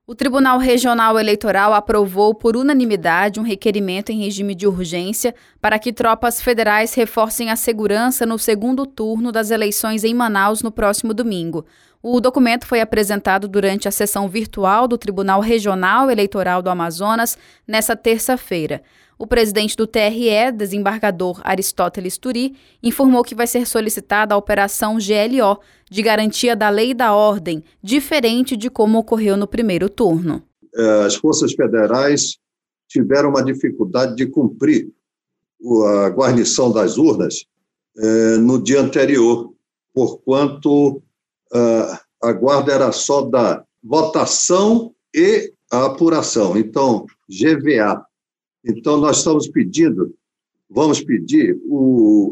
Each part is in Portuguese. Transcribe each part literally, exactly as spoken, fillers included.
O Tribunal Regional Eleitoral aprovou por unanimidade um requerimento em regime de urgência para que tropas federais reforcem a segurança no segundo turno das eleições em Manaus no próximo domingo. O documento foi apresentado durante a sessão virtual do Tribunal Regional Eleitoral do Amazonas nesta terça-feira. O presidente do T R E, desembargador Aristóteles Turi, informou que vai ser solicitada a Operação G L O, de garantia da lei e da ordem, diferente de como ocorreu no primeiro turno. As forças federais tiveram uma dificuldade de cumprir a guarnição das urnas eh, no dia anterior, porquanto uh, a guarda era só da votação e a apuração, então G V A. Então, nós estamos pedindo, vamos pedir o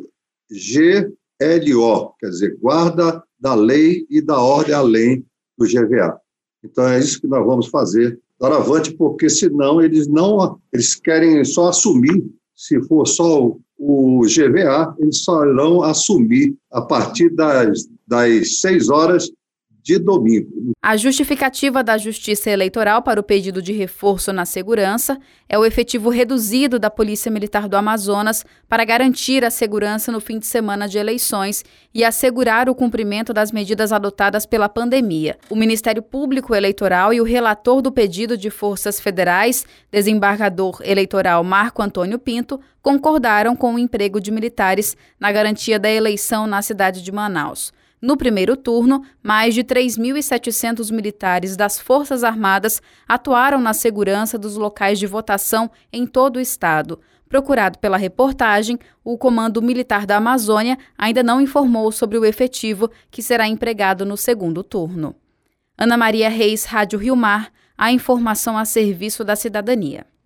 G L O, quer dizer, guarda da lei e da ordem além do G V A. Então, é isso que nós vamos fazer doravante, porque senão eles não, eles querem só assumir, se for só o, o G V A, eles só irão assumir a partir das, das seis horas de domingo. A justificativa da Justiça Eleitoral para o pedido de reforço na segurança é o efetivo reduzido da Polícia Militar do Amazonas para garantir a segurança no fim de semana de eleições e assegurar o cumprimento das medidas adotadas pela pandemia. O Ministério Público Eleitoral e o relator do pedido de forças federais, desembargador eleitoral Marco Antônio Pinto, concordaram com o emprego de militares na garantia da eleição na cidade de Manaus. No primeiro turno, mais de três mil e setecentos militares das Forças Armadas atuaram na segurança dos locais de votação em todo o estado. Procurado pela reportagem, o Comando Militar da Amazônia ainda não informou sobre o efetivo que será empregado no segundo turno. Ana Maria Reis, Rádio Rio Mar, a informação a serviço da cidadania.